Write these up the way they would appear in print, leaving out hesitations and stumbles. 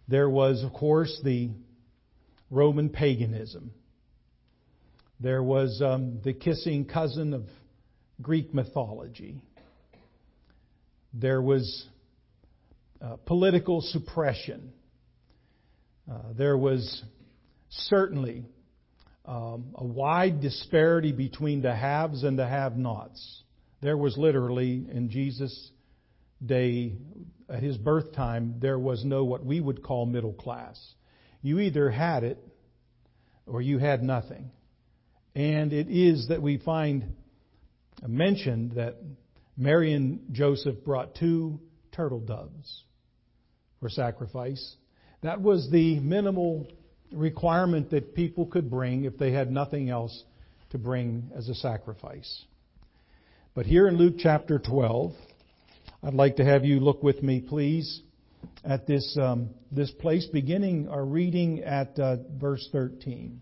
There was, of course, the Roman paganism. There was the kissing cousin of Greek mythology. There was political suppression. There was certainly a wide disparity between the haves and the have-nots. There was literally, in Jesus' day, at His birth time, there was no what we would call middle class. You either had it or you had nothing. And it is that we find mentioned that Mary and Joseph brought 2 turtle doves for sacrifice. That was the minimal requirement that people could bring if they had nothing else to bring as a sacrifice. But here in Luke chapter 12, I'd like to have you look with me, please, at this place, beginning our reading at verse 13.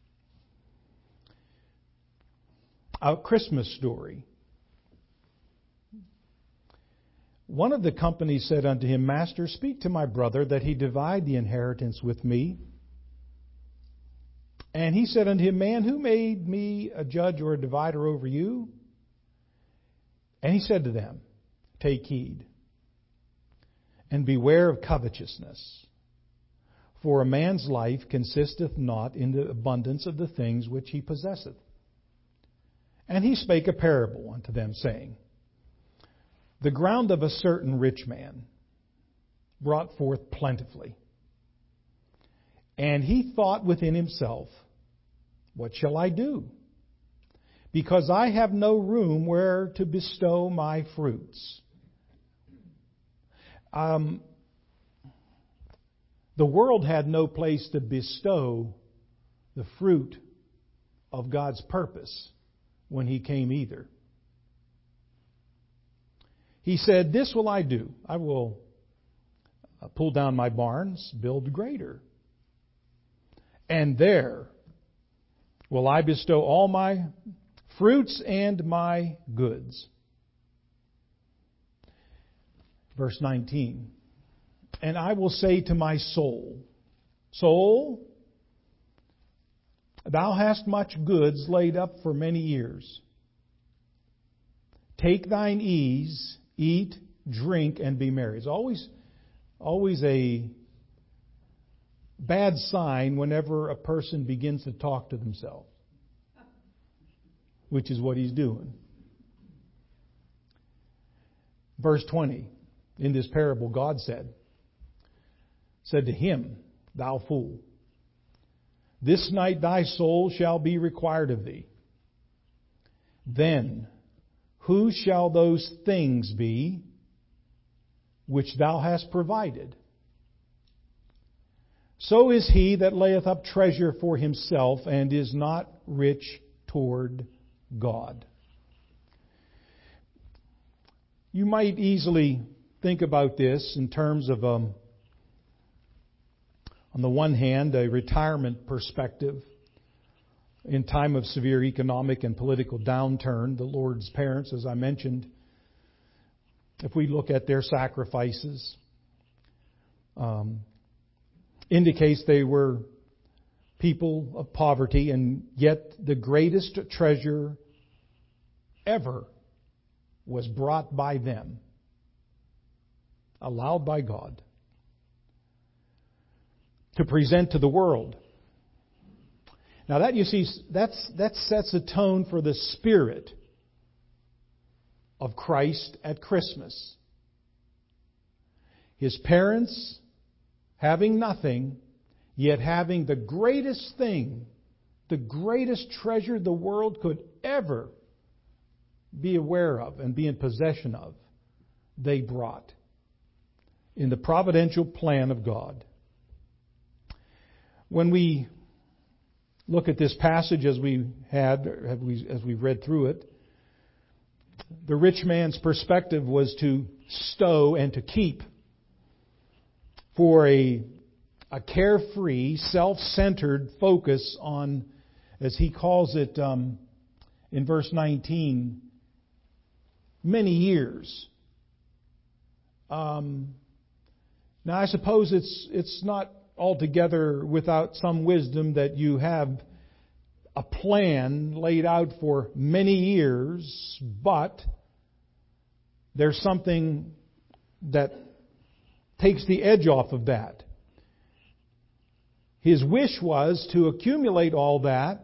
A Christmas story. One of the company said unto him, Master, speak to my brother that he divide the inheritance with me. And he said unto him, Man, who made me a judge or a divider over you? And he said to them, Take heed, and beware of covetousness. For a man's life consisteth not in the abundance of the things which he possesseth. And he spake a parable unto them, saying, The ground of a certain rich man brought forth plentifully. And he thought within himself, What shall I do? Because I have no room where to bestow my fruits. The world had no place to bestow the fruit of God's purpose when He came either. He said, This will I do. I will pull down my barns, build greater. And there will I bestow all my fruits and my goods. Verse 19. And I will say to my soul, Soul, thou hast much goods laid up for many years. Take thine ease, eat, drink, and be merry. It's always a bad sign whenever a person begins to talk to themselves, which is what he's doing. Verse 20, in this parable, God said to him, Thou fool, this night thy soul shall be required of thee. Then whose shall those things be which thou hast provided? So is he that layeth up treasure for himself and is not rich toward God. You might easily think about this in terms of, on the one hand, a retirement perspective. In time of severe economic and political downturn, the Lord's parents, as I mentioned, if we look at their sacrifices, indicates they were people of poverty, and yet the greatest treasure ever was brought by them, allowed by God, to present to the world. Now that, you see, that sets a tone for the spirit of Christ at Christmas. His parents having nothing, yet having the greatest thing, the greatest treasure the world could ever be aware of and be in possession of, they brought in the providential plan of God. When we look at this passage as we read through it, the rich man's perspective was to stow and to keep for a carefree, self-centered focus on, as he calls it in verse 19, many years. Now, I suppose it's not altogether without some wisdom that you have a plan laid out for many years, but there's something that takes the edge off of that. His wish was to accumulate all that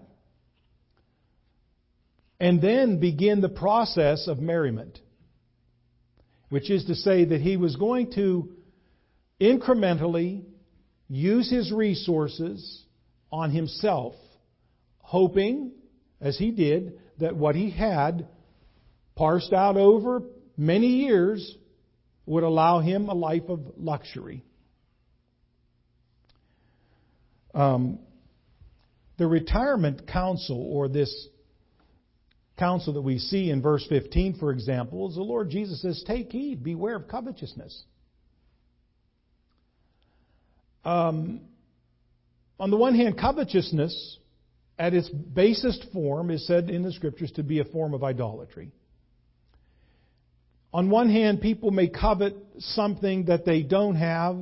and then begin the process of merriment, which is to say that he was going to incrementally use his resources on himself, hoping, as he did, that what he had parsed out over many years would allow him a life of luxury. The retirement counsel, or this counsel that we see in verse 15, for example, is the Lord Jesus says, "Take heed, beware of covetousness." On the one hand, covetousness, at its basest form, is said in the Scriptures to be a form of idolatry. On one hand, people may covet something that they don't have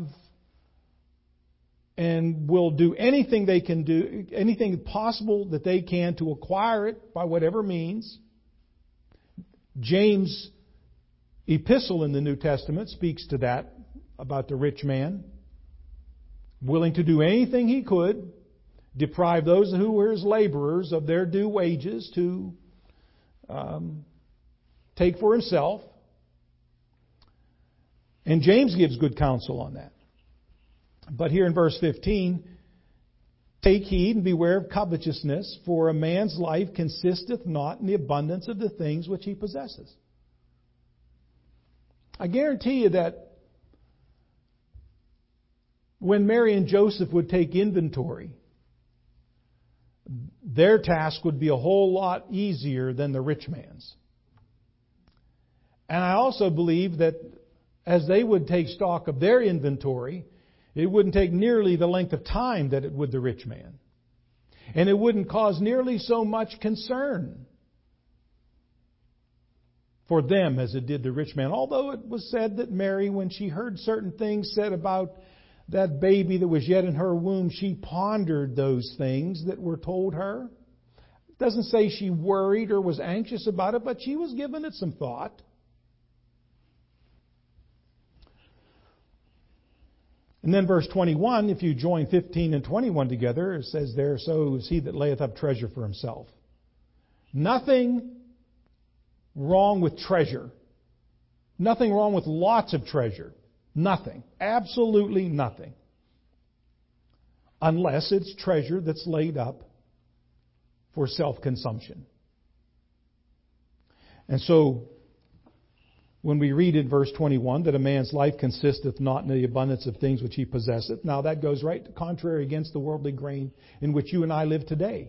and will do anything they can do, anything possible that they can to acquire it by whatever means. James' epistle in the New Testament speaks to that, about the rich man, willing to do anything he could, deprive those who were his laborers of their due wages to take for himself. And James gives good counsel on that. But here in verse 15, "Take heed and beware of covetousness, for a man's life consisteth not in the abundance of the things which he possesses." I guarantee you that when Mary and Joseph would take inventory, their task would be a whole lot easier than the rich man's. And I also believe that as they would take stock of their inventory, it wouldn't take nearly the length of time that it would the rich man. And it wouldn't cause nearly so much concern for them as it did the rich man. Although it was said that Mary, when she heard certain things said about that baby that was yet in her womb, she pondered those things that were told her. It doesn't say she worried or was anxious about it, but she was giving it some thought. And then verse 21, if you join 15 and 21 together, it says there, "So is he that layeth up treasure for himself." Nothing wrong with treasure. Nothing wrong with lots of treasure. Nothing. Absolutely nothing. Unless it's treasure that's laid up for self-consumption. And so, when we read in verse 21 that a man's life consisteth not in the abundance of things which he possesseth, now that goes right contrary against the worldly grain in which you and I live today.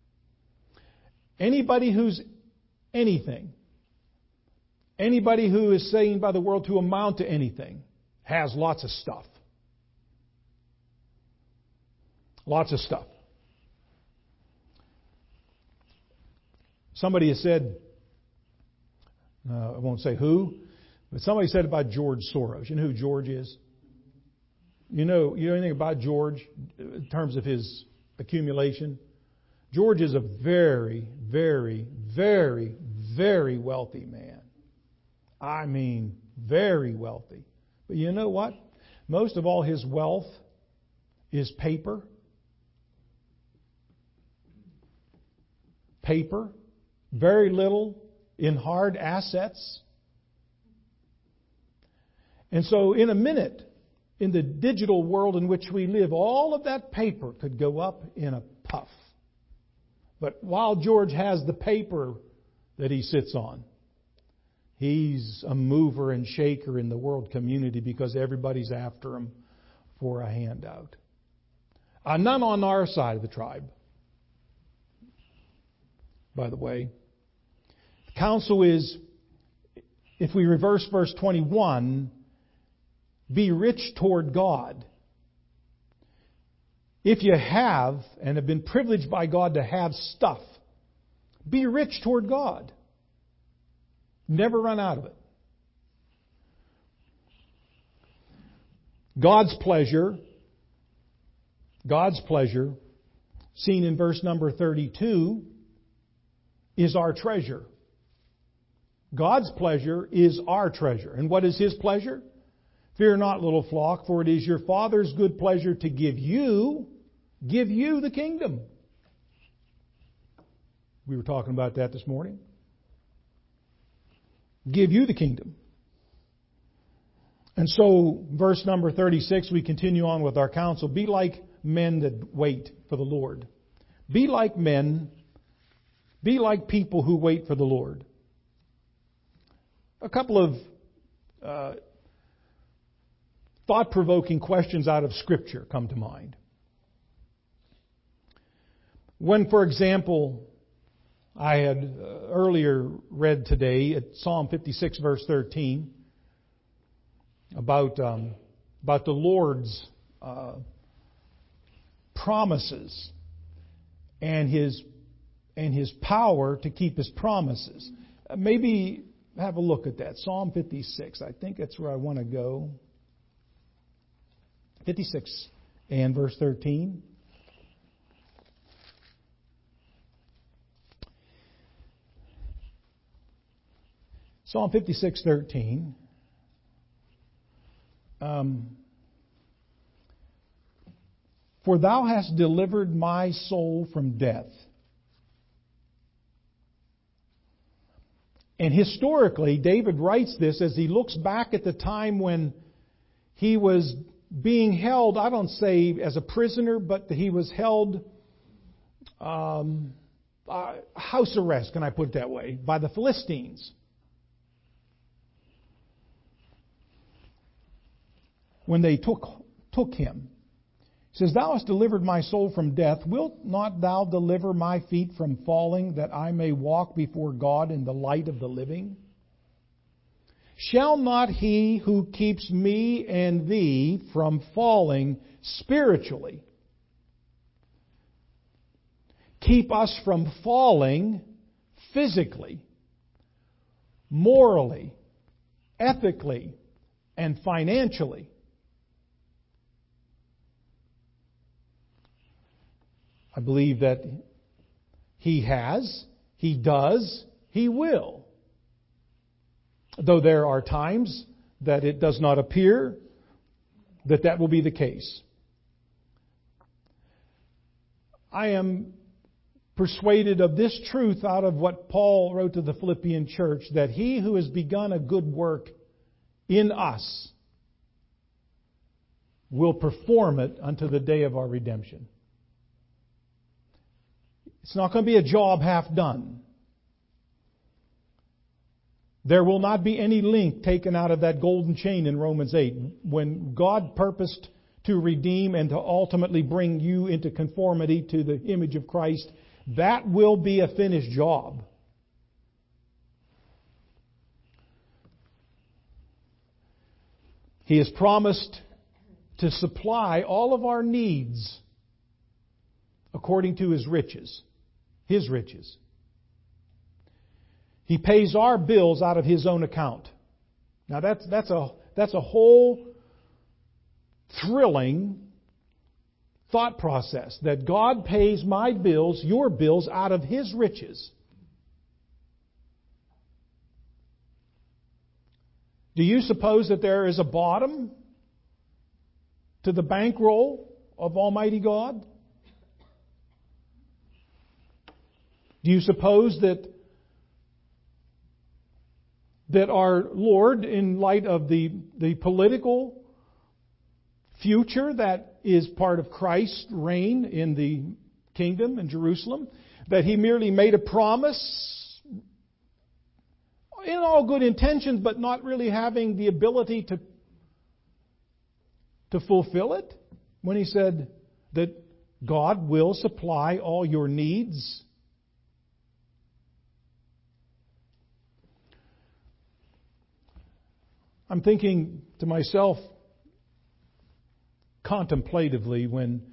Anybody who's anything, anybody who is saying by the world to amount to anything, has lots of stuff. Lots of stuff. Somebody has said, I won't say who, but somebody said about George Soros. You know who George is? You know anything about George in terms of his accumulation? George is a very, very, very, very wealthy man. I mean, very wealthy. But you know what? Most of all his wealth is paper. Paper. Very little in hard assets. And so in a minute, in the digital world in which we live, all of that paper could go up in a puff. But while George has the paper that he sits on, he's a mover and shaker in the world community because everybody's after him for a handout. None on our side of the tribe, by the way. The counsel is, if we reverse verse 21, be rich toward God. If you have and have been privileged by God to have stuff, be rich toward God. Never run out of it. God's pleasure, seen in verse number 32, is our treasure. God's pleasure is our treasure. And what is His pleasure? Fear not, little flock, for it is your Father's good pleasure to give you the kingdom. We were talking about that this morning. Give you the kingdom. And so, verse number 36, we continue on with our counsel. Be like men that wait for the Lord. Be like men. Be like people who wait for the Lord. A couple of thought-provoking questions out of Scripture come to mind. When, for example, I had earlier read today at Psalm 56, verse 13, about the Lord's promises and His power to keep His promises. Maybe have a look at that. Psalm 56. I think that's where I want to go. 56 and verse 13. Psalm 56:13. For thou hast delivered my soul from death. And historically, David writes this as he looks back at the time when he was being held, I don't say as a prisoner, but he was held house arrest, can I put it that way, by the Philistines. When they took him. He says, Thou hast delivered my soul from death. Wilt not thou deliver my feet from falling, that I may walk before God in the light of the living? Shall not He who keeps me and thee from falling spiritually keep us from falling physically, morally, ethically, and financially? I believe that He has, He does, He will. Though there are times that it does not appear that will be the case. I am persuaded of this truth out of what Paul wrote to the Philippian church, that He who has begun a good work in us will perform it unto the day of our redemption. It's not going to be a job half done. There will not be any link taken out of that golden chain in Romans 8. When God purposed to redeem and to ultimately bring you into conformity to the image of Christ, that will be a finished job. He has promised to supply all of our needs according to His riches. His riches. He pays our bills out of His own account. Now that's a whole thrilling thought process, that God pays my bills, your bills, out of His riches. Do you suppose that there is a bottom to the bankroll of Almighty God? Do you suppose that our Lord, in light of the political future that is part of Christ's reign in the kingdom in Jerusalem, that He merely made a promise in all good intentions, but not really having the ability to fulfill it? When He said that God will supply all your needs. I'm thinking to myself contemplatively when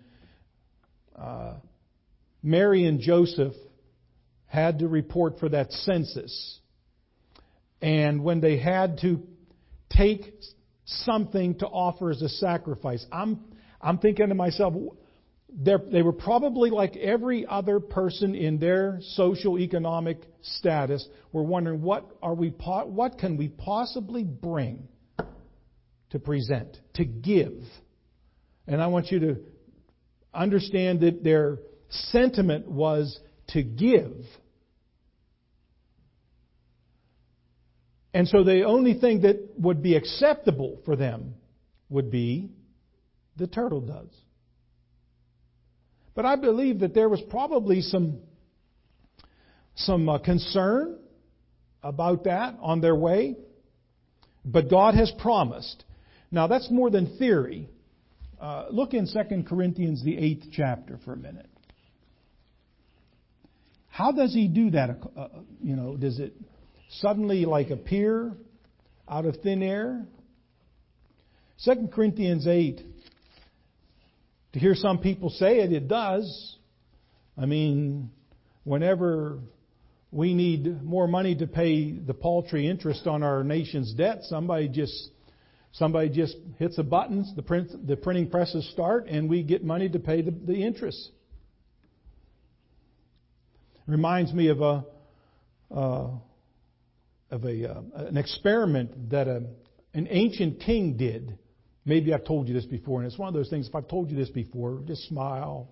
Mary and Joseph had to report for that census, and when they had to take something to offer as a sacrifice. I'm thinking to myself, they were probably like every other person in their social economic status. Were wondering what can we possibly bring to present, to give. And I want you to understand that their sentiment was to give. And so the only thing that would be acceptable for them would be the turtle doves. But I believe that there was probably some concern about that on their way. But God has promised. Now that's more than theory. Look in 2 Corinthians, the 8th chapter for a minute. How does He do that? Does it suddenly like appear out of thin air? 2 Corinthians 8. To hear some people say it, it does. I mean, whenever we need more money to pay the paltry interest on our nation's debt, somebody just hits a button, the printing presses start, and we get money to pay the interest. It reminds me of an experiment that an ancient king did. Maybe I've told you this before, and it's one of those things, if I've told you this before, just smile.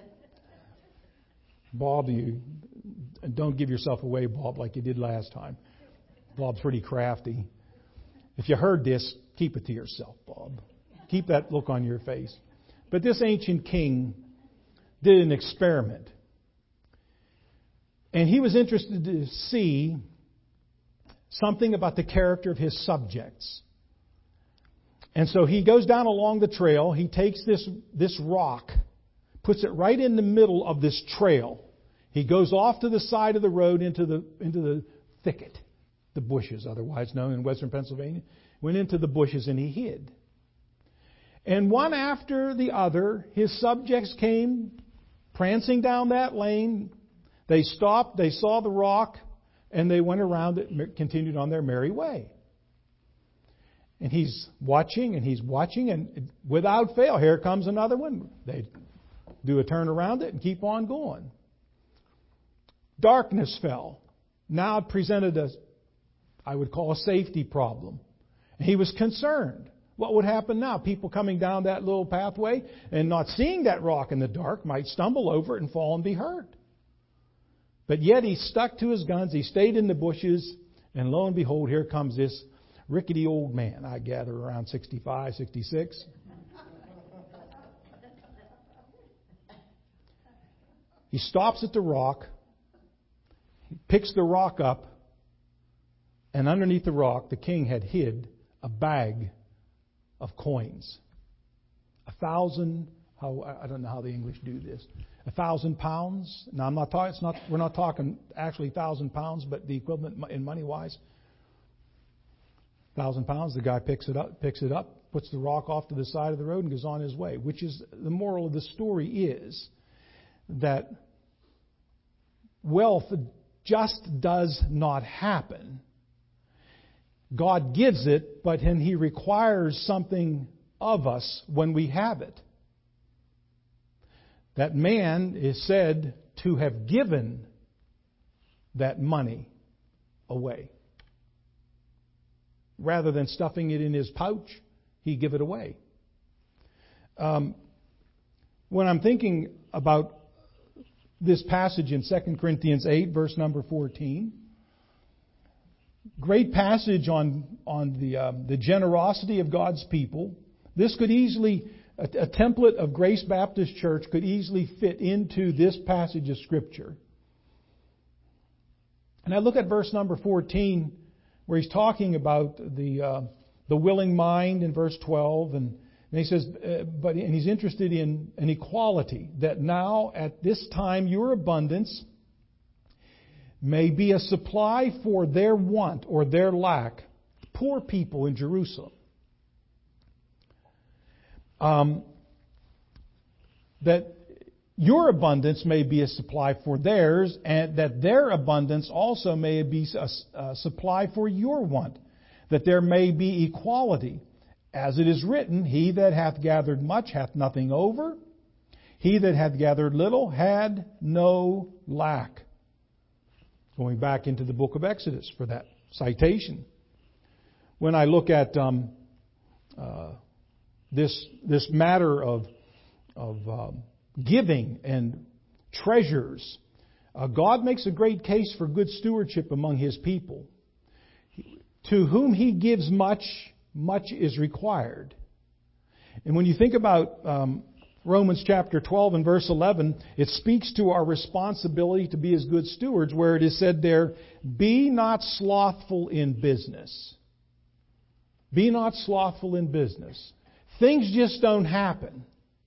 Bob, you don't give yourself away, Bob, like you did last time. Bob's pretty crafty. If you heard this, keep it to yourself, Bob. Keep that look on your face. But this ancient king did an experiment. And he was interested to see something about the character of his subjects. And so he goes down along the trail. He takes this rock, puts it right in the middle of this trail. He goes off to the side of the road into the thicket, the bushes, otherwise known in western Pennsylvania. Went into the bushes and he hid. And one after the other, his subjects came prancing down that lane. They stopped, they saw the rock, and they went around it, continued on their merry way. And he's watching, and without fail, here comes another one. They do a turn around it and keep on going. Darkness fell. Now it presented I would call a safety problem. He was concerned. What would happen now? People coming down that little pathway and not seeing that rock in the dark might stumble over it and fall and be hurt. But yet he stuck to his guns. He stayed in the bushes. And lo and behold, here comes this rickety old man, I gather around 65, 66. He stops at the rock, he picks the rock up, and underneath the rock, the king had hid a bag of coins. 1,000, I don't know how the English do this. 1,000 pounds. Now we're not talking actually 1,000 pounds, but the equivalent in money wise. 1,000 pounds. The guy picks it up, puts the rock off to the side of the road, and goes on his way. Which is the moral of the story is that wealth just does not happen. God gives it, but then He requires something of us when we have it. That man is said to have given that money away. Rather than stuffing it in his pouch, he give it away. When I'm thinking about this passage in 2 Corinthians 8, verse number 14, great passage on the generosity of God's people. This could easily, a template of Grace Baptist Church could easily fit into this passage of Scripture. And I look at verse number 14, where he's talking about the willing mind in verse 12, and he says, and he's interested in an equality, that now at this time your abundance may be a supply for their want or their lack, poor people in Jerusalem. That your abundance may be a supply for theirs, and that their abundance also may be a supply for your want, that there may be equality, As it is written, he that hath gathered much hath nothing over. He that hath gathered little had no lack. Going back into the book of Exodus for that citation. When I look at this matter of giving and treasures, God makes a great case for good stewardship among His people. To whom He gives much, much is required. And when you think about Romans chapter 12 and verse 11, it speaks to our responsibility to be as good stewards, where it is said there, be not slothful in business. Be not slothful in business. Things just don't happen.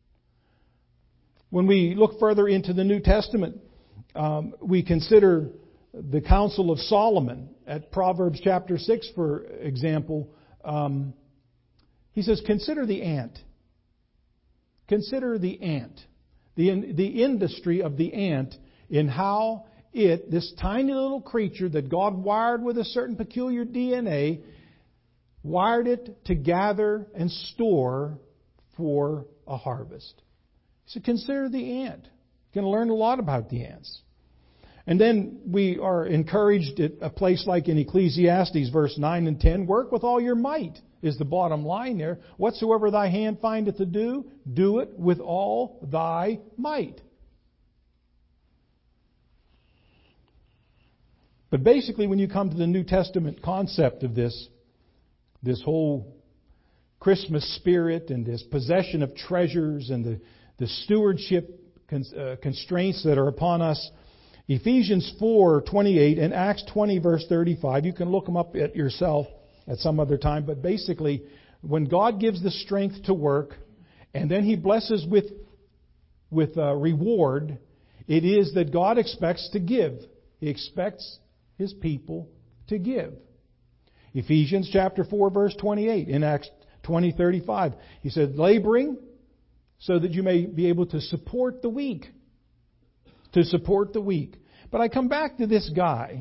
When we look further into the New Testament, we consider the counsel of Solomon at Proverbs chapter 6, for example. He says, consider the ant. Consider the ant. The industry of the ant in how it, this tiny little creature that God wired with a certain peculiar DNA, wired it to gather and store for a harvest. So consider the ant. You're going to learn a lot about the ants. And then we are encouraged at a place like in Ecclesiastes, verse 9 and 10, work with all your might is the bottom line there. Whatsoever thy hand findeth to do, do it with all thy might. But basically, when you come to the New Testament concept of this whole Christmas spirit and this possession of treasures and the stewardship constraints that are upon us, Ephesians 4:28 and Acts 20 verse 35, you can look them up at yourself at some other time, but basically, when God gives the strength to work, and then He blesses with reward, it is that God expects to give. He expects His people to give. Ephesians chapter 4 verse 28, in Acts 20:35, He said, laboring so that you may be able to support the weak. To support the weak. But I come back to this guy,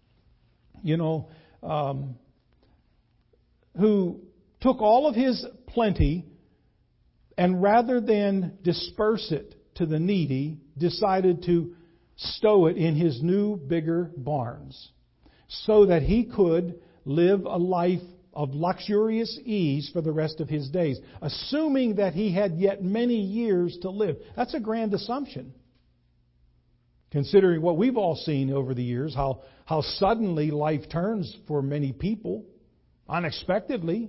who took all of his plenty and rather than disperse it to the needy, decided to stow it in his new, bigger barns so that he could live a life of luxurious ease for the rest of his days, assuming that he had yet many years to live. That's a grand assumption. Considering what we've all seen over the years, how suddenly life turns for many people, unexpectedly,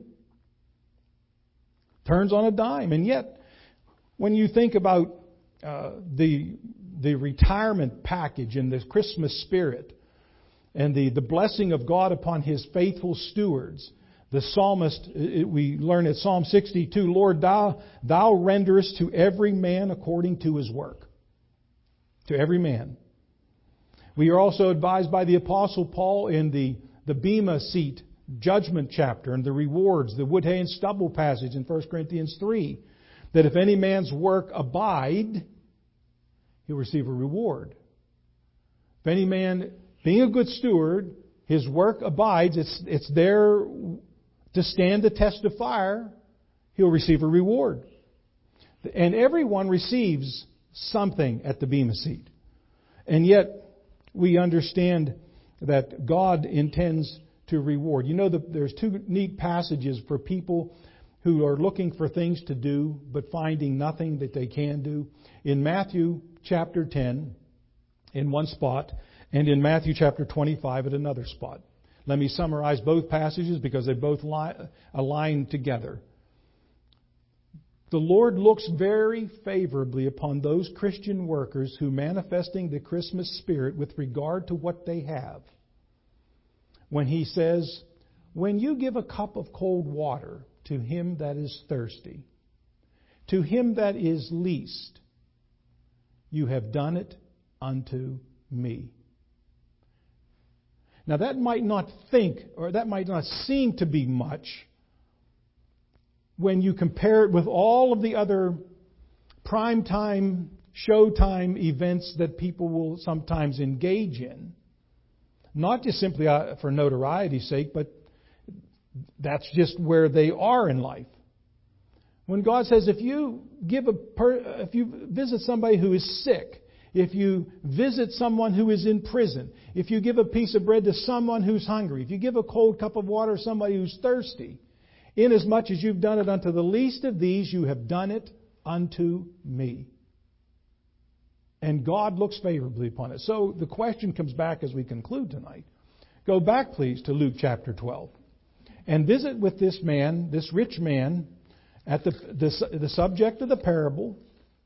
turns on a dime. And yet, when you think about the retirement package and the Christmas spirit and the blessing of God upon His faithful stewards, the psalmist, we learn at Psalm 62, Lord, thou renderest to every man according to his work. To every man. We are also advised by the Apostle Paul in the Bema seat judgment chapter and the rewards, the wood, hay, and stubble passage in 1 Corinthians 3, that if any man's work abide, he'll receive a reward. If any man, being a good steward, his work abides, it's there to stand the test of fire, he'll receive a reward. And everyone receives something at the Bema seat. And yet, we understand that God intends to reward. You know, there's two neat passages for people who are looking for things to do, but finding nothing that they can do. In Matthew chapter 10, in one spot, and in Matthew chapter 25 at another spot. Let me summarize both passages because they both align together. The Lord looks very favorably upon those Christian workers who manifesting the Christmas spirit with regard to what they have. When He says, when you give a cup of cold water to him that is thirsty, to him that is least, you have done it unto me. Now that might not seem to be much when you compare it with all of the other primetime, showtime events that people will sometimes engage in. Not just simply for notoriety's sake, but that's just where they are in life. When God says if you visit somebody who is sick, if you visit someone who is in prison, if you give a piece of bread to someone who's hungry, if you give a cold cup of water to somebody who's thirsty, inasmuch as you've done it unto the least of these, you have done it unto me. And God looks favorably upon it. So the question comes back as we conclude tonight. Go back, please, to Luke chapter 12. And visit with this man, this rich man, at the subject of the parable.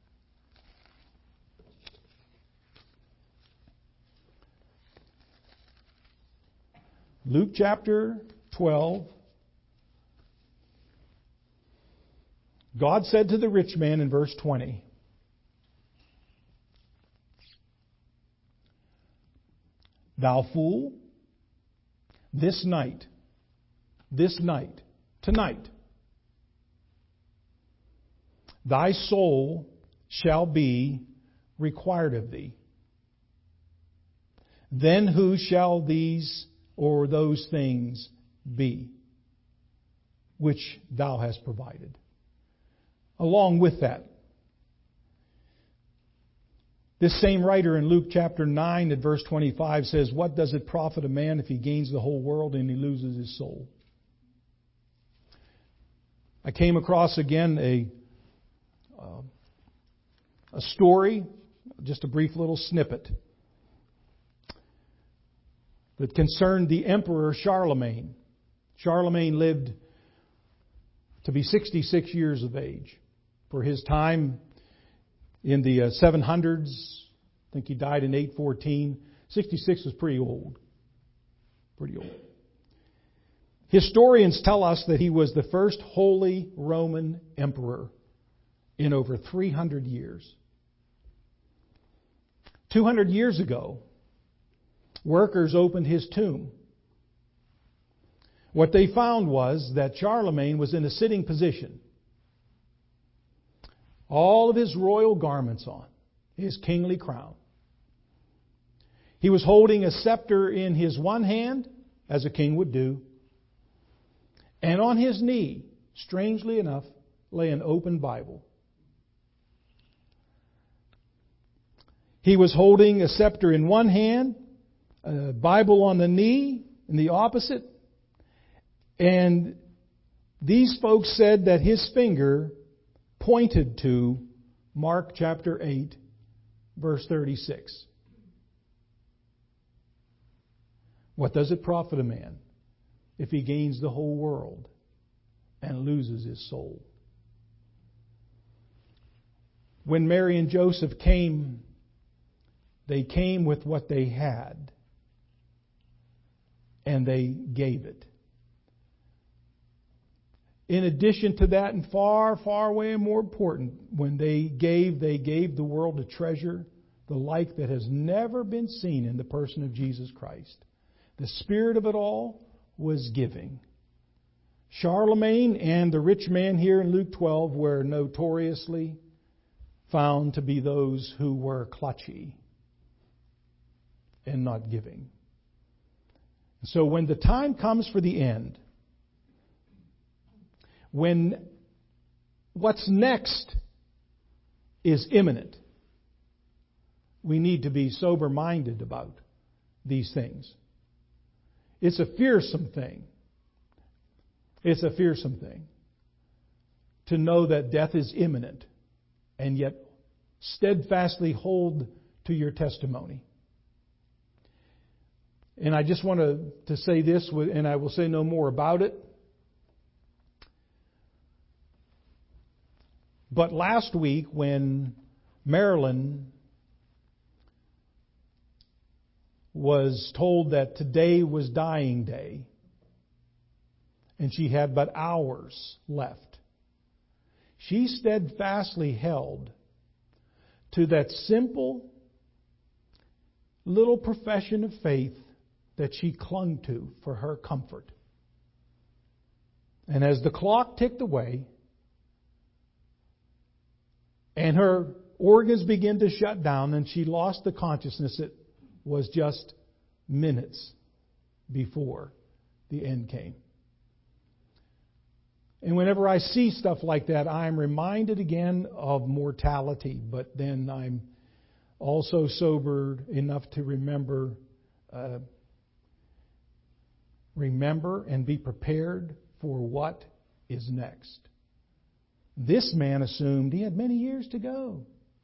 Luke chapter 12. God said to the rich man in verse 20, "Thou fool, this night, tonight, thy soul shall be required of thee. Then who shall these or those things be which thou hast provided?" Along with that, this same writer in Luke chapter 9 at verse 25 says, "What does it profit a man if he gains the whole world and he loses his soul?" I came across again a story, just a brief little snippet, that concerned the Emperor Charlemagne. Charlemagne lived to be 66 years of age. For his time in the 700s, I think he died in 814. 66 was pretty old. Pretty old. Historians tell us that he was the first Holy Roman Emperor in over 300 years. 200 years ago, workers opened his tomb. What they found was that Charlemagne was in a sitting position. All of his royal garments on, his kingly crown. He was holding a scepter in his one hand, as a king would do, and on his knee, strangely enough, lay an open Bible. He was holding a scepter in one hand, a Bible on the knee in the opposite, and these folks said that his finger pointed to Mark chapter 8, verse 36. What does it profit a man if he gains the whole world and loses his soul? When Mary and Joseph came, they came with what they had, and they gave it. In addition to that, and far, far way more important, when they gave the world a treasure, the like that has never been seen in the person of Jesus Christ. The spirit of it all was giving. Charlemagne and the rich man here in Luke 12 were notoriously found to be those who were clutchy and not giving. So when the time comes for the end, when what's next is imminent, we need to be sober-minded about these things. It's a fearsome thing. It's a fearsome thing to know that death is imminent and yet steadfastly hold to your testimony. And I just want to say this, and I will say no more about it. But last week, when Marilyn was told that today was dying day, and she had but hours left, she steadfastly held to that simple little profession of faith that she clung to for her comfort. And as the clock ticked away, and her organs began to shut down, and she lost the consciousness, it was just minutes before the end came. And whenever I see stuff like that, I'm reminded again of mortality. But then I'm also sobered enough to remember and be prepared for what is next. This man assumed he had many years to go.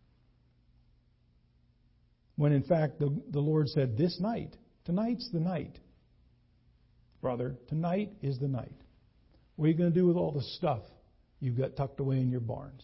When in fact the Lord said, this night, tonight's the night. Brother, tonight is the night. What are you going to do with all the stuff you've got tucked away in your barns?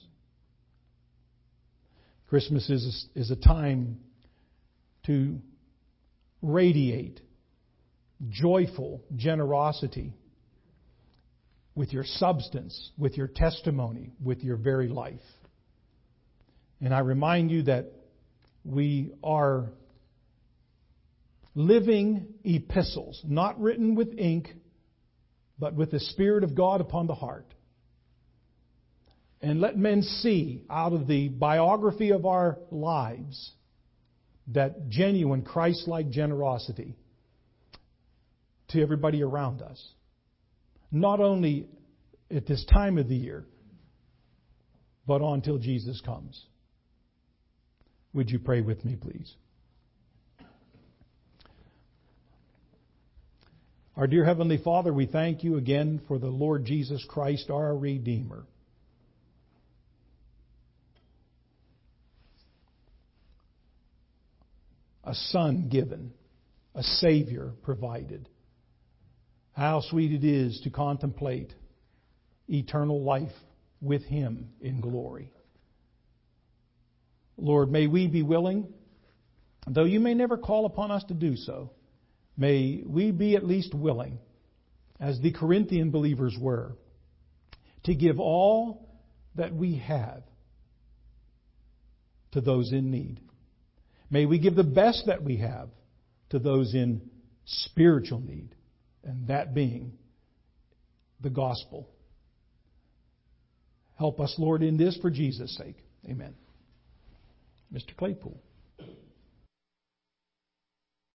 Christmas is a time to radiate joyful generosity with your substance, with your testimony, with your very life. And I remind you that we are living epistles, not written with ink, but with the Spirit of God upon the heart. And let men see out of the biography of our lives that genuine Christ-like generosity to everybody around us. Not only at this time of the year, but on till Jesus comes. Would you pray with me, please? Our dear Heavenly Father, we thank you again for the Lord Jesus Christ, our Redeemer. A Son given, a Savior provided. How sweet it is to contemplate eternal life with Him in glory. Lord, may we be willing, though you may never call upon us to do so, may we be at least willing, as the Corinthian believers were, to give all that we have to those in need. May we give the best that we have to those in spiritual need, and that being the gospel. Help us, Lord, in this for Jesus' sake. Amen. Mr. Claypool.